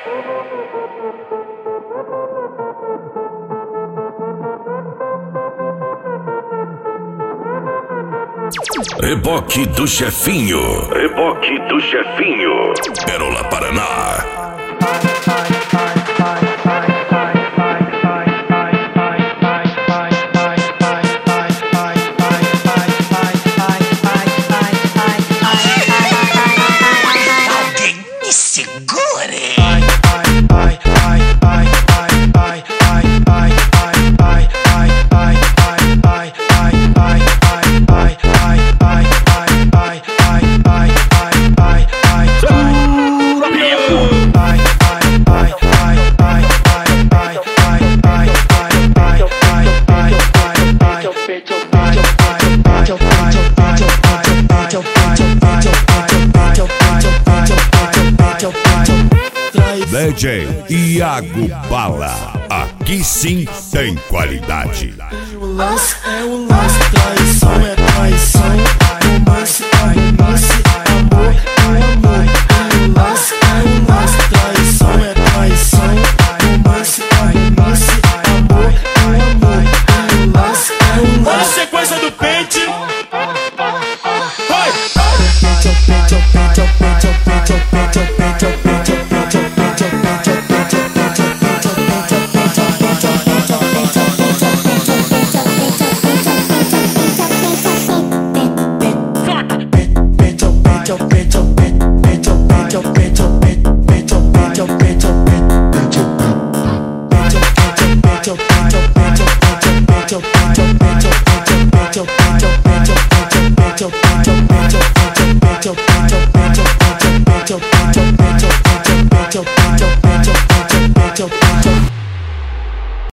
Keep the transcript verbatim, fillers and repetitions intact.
Reboque do Chefinho. Reboque do Chefinho. Pérola Paraná. Alguém me segure. D J Iago Bala. Aqui sim tem qualidade. O lance é o lance, traição é traição, romance é romance, amor é amor. O lance